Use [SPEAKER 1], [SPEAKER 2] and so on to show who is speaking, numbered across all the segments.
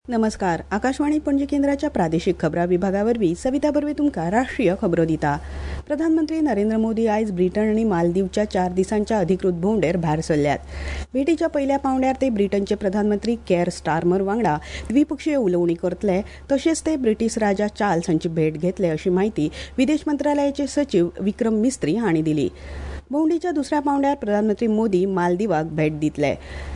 [SPEAKER 1] नमस्कार. आकाशवाणी पणजी केंद्राच्या प्रादेशीक खबरां विभागावरवीं सविता बर्वे तुमकां राष्ट्रीय खबरो दिता. प्रधानमंत्री नरेंद्र मोदी आयज ब्रिटन आनी मालदीवच्या 4 दिसांच्या अधिकृत भोंवडेर भायर सरल्यात. भेटीच्या पयल्या पांवड्यार ते ब्रिटनचे प्रधानमंत्री केअर स्टारमर वांगडा द्विपक्षीय उलोवणी करतले. तशेंच ते ब्रिटीश राजा चार्ल्स हांची भेट घेतले अशी माहिती विदेश मंत्रालयाचे सचिव विक्रम मिस्त्री हांणी दिली. भोंवडीच्या दुसऱ्या पांवड्यार प्रधानमंत्री मोदी मालदीवाक भेट दितले.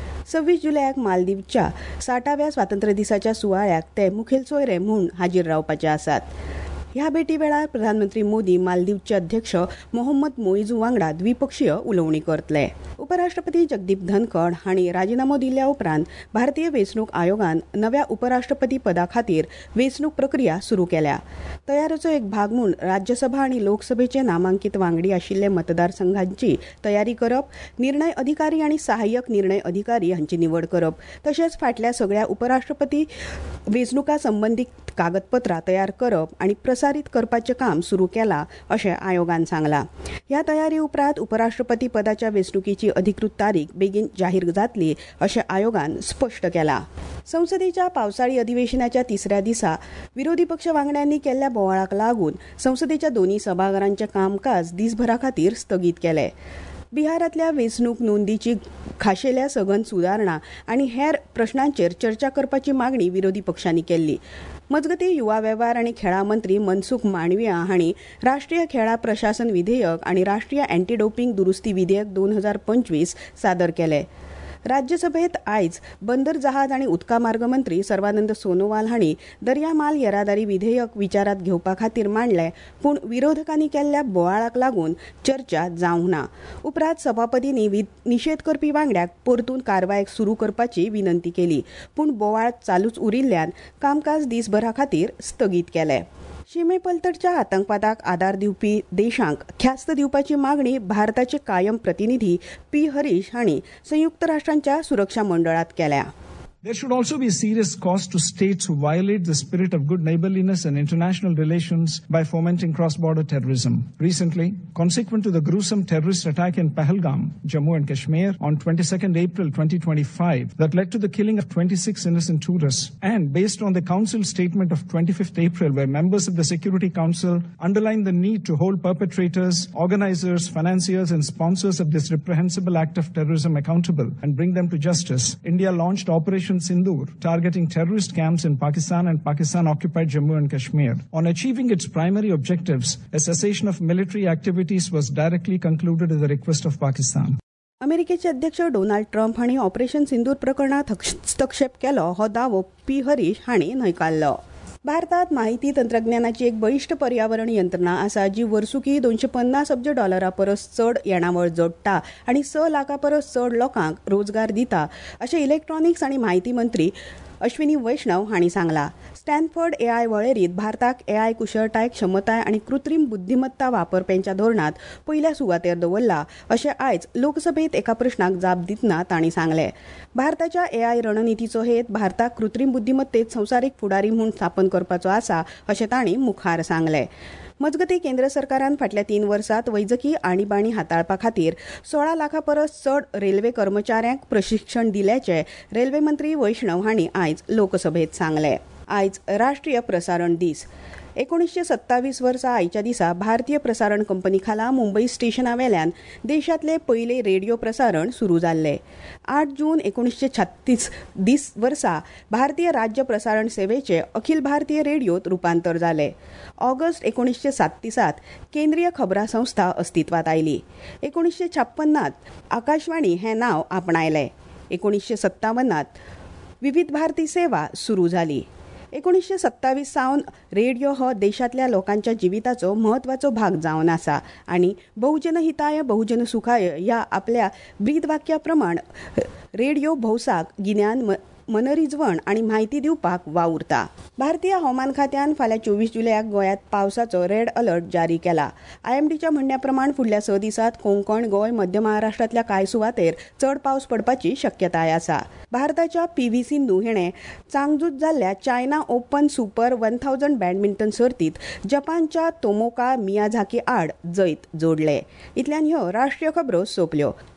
[SPEAKER 1] 26 जुलयाक मालदीवच्या 60व्या स्वातंत्र्य दिसाच्या सुवाळ्याक ते मुखेल सोयरे म्हूण हाजीर रावपाचे आसात. ह्या भेटी वेळार प्रधानमंत्री मोदी मालदीवचे अध्यक्ष मोहम्मद मोइजू वांगडा द्विपक्षीय उलोवणी करतले. उपराष्ट्रपती जगदीप धनखड हांणी राजीनामो दिल्ल्या उपरांत भारतीय वेंचणूक आयोगान नव्या उपराष्ट्रपती पदा खातीर वेंचणूक प्रक्रिया सुरू केल्या. तयारेचो एक भाग म्हूण राज्यसभा आनी लोकसभेचे नामांकीत वांगडी आशिल्ले मतदारसंघांची तयारी करप, निर्णय अधिकारी आनी सहाय्यक निर्णय अधिकारी हांची निवड करप, तशेंच फाटल्या सगळ्या उपराष्ट्रपती वेंचणुका संबंदीत कागदपत्रां तयार करप आनी प्रसारीत करपाचें काम सुरू केलां अशें आयोगान सांगलां. ह्या तयारी उपरांत उपराष्ट्रपती पदाच्या वेंचणुकीची अधिकृत तारीख बेगीन जाहीर जातली अशें आयोगान स्पश्ट केलां. संसदेच्या पावसाळी अधिवेशनाच्या तिसऱ्या दिसा विरोधी पक्ष वांगड्यांनी केल्ल्या बोवाळाक लागून संसदेच्या दोन्ही सभाघरांचें कामकाज दिसभरा खातीर स्थगीत केलें. बिहारांतल्या वेंचणूक नोंदीची खाशेल्या सघन सुदारणा आनी हेर प्रश्नांचेर चर्चा करपाची मागणी विरोधी पक्षांनी केल्ली. मजगतीं युवा वेव्हार आनी खेळां मंत्री मनसुख मांडविया हांणी राष्ट्रीय खेळां प्रशासन विधेयक आनी राष्ट्रीय अँटी डोपिंग दुरुस्ती विधेयक 2025 सादर केले. राज्यसभेत आयज बंदर जहाज आनी उदका मार्ग मंत्री सर्वानंद सोनोवाल हांणी दर्या माल येरादारी विधेयक विचारात घेवपा खातीर मांडलें, पूण विरोधकांनी केल्ल्या बोवाळाक लागून चर्चा जावंक ना. उपरांत सभापतींनी निशेध करपी वांगड्याक परतून कारवायेक सुरू करपाची विनंती केली, पूण बोवाळ चालूच उरिल्ल्यान कामकाज दिसभरा खातीर स्थगीत केलें. शिमेपलतडच्या आतंकवादाक आदार दिवपी देशांक ख्यास्त दिवपाची मागणी भारताचे कायम प्रतिनिधी पी हरीश हांणी संयुक्त राष्ट्रांच्या सुरक्षा मंडळात केल्या.
[SPEAKER 2] There should also be serious cost to states who violate the spirit of good neighborliness and international relations by fomenting cross-border terrorism. Recently, consequent to the gruesome terrorist attack in Pahalgam, Jammu and Kashmir on 22nd April 2025 that led to the killing of 26 innocent tourists, and based on the Council statement of 25th April where members of the Security Council underlined the need to hold perpetrators, organizers, financiers and sponsors of this reprehensible act of terrorism accountable and bring them to justice, India launched Operation Sindoor, targeting terrorist camps in Pakistan and Pakistan-occupied Jammu and Kashmir. On achieving its primary objectives, a cessation of military activities was directly concluded at the request of Pakistan.
[SPEAKER 1] अमेरिकेचे अध्यक्ष Donald Trump हांणी operation Sindoor प्रकरणात हस्तक्षेप केलो हो दावो P Harish हांणी न्हयकारलो. भारतात माहिती तंत्रज्ञानाची एक बळिश्ट पर्यावरण यंत्रणा आसा जी वर्सुकी $250 अब्ज परस चड येणावळ जोडटा आनी 6 लाखां परस चड लोकांक रोजगार दिता अशें इलेक्ट्रॉनिक्स आनी म्हायती मंत्री अश्विनी वैष्णव हांणी सांगलां. स्टॅनफर्ड एआय वळेरींत भारताक एआय कुशळटाय, क्षमताय आनी कृत्रीम बुद्धिमत्ता वापरप्यांच्या धोरणांत पयल्या सुवातेर दवरला अशें आयज लोकसभेत एका प्रस्नाक जाप दितना तांणी सांगलें. भारताच्या एआय रणनितीचो हेत भारताक कृत्रीम बुद्धिमत्तेत संवसारीक फुडारी म्हूण स्थापन करपाचो आसा अशें तांणी मुखार सांगलें. मजगतीं केंद्र सरकारान फाटल्या 3 वर्सांत वैजकी आणीबाणी हाताळपा खातीर 16 लाखां परस चड रेल्वे कर्मचाऱ्यांक प्रशिक्षण दिल्याचें रेल्वे मंत्री वैष्णव हांणी आयज लोकसभेत सांगलें. आयज राष्ट्रीय प्रसारण दीस. 1927 वर्सा आयच्या दिसा भारतीय प्रसारण कंपनी खाला मुंबई स्टेशनावेल्यान देशातले पयले रेडिओ प्रसारण सुरू जाल्ले. 8 जून 1936 वर्सा भारतीय राज्य प्रसारण सेवेचे अखिल भारतीय रेडिओत रुपांतर जाले. ऑगस्ट 1937 केंद्रीय खबरां संस्था अस्तित्वात आयली. 1956 आकाशवाणी हे नाव आपणायले. 1957 विविध भारती सेवा सुरू जाली. 1927 सावन रेडिओ हो देशातल्या लोकांच्या जिविताचो महत्वाचो भाग जावन आसा आनी बहुजन हिताय बहुजन सुखाय ह्या आपल्या ब्रीद वाक्या प्रमाण रेडिओ भौसाक गिन्यान मनरिजवण आनी म्हायती दिवपाक वावुरता. भारतीय हवामान खात्यान फाल्यां 24 जुलयाक गोंयांत पावसाचो रेड अलर्ट जारी केला. आयएमडीच्या म्हणण्या प्रमाण फुडल्या 6 दिसांत कोंकण, गोंय, मध्य महाराष्ट्रातल्या कांय सुवातेर चड पावस पडपाची शक्यताय आसा. भारताच्या पीव्ही सिंधू हिणें चांगजूत जाल्ल्या चायना ओपन सुपर 1000 बॅडमिंटन सर्तीत जपानच्या तोमोका मियाझाकी आड जैत जोडले. इतल्यान ह्यो राष्ट्रीय खबरो सोंपल्यो.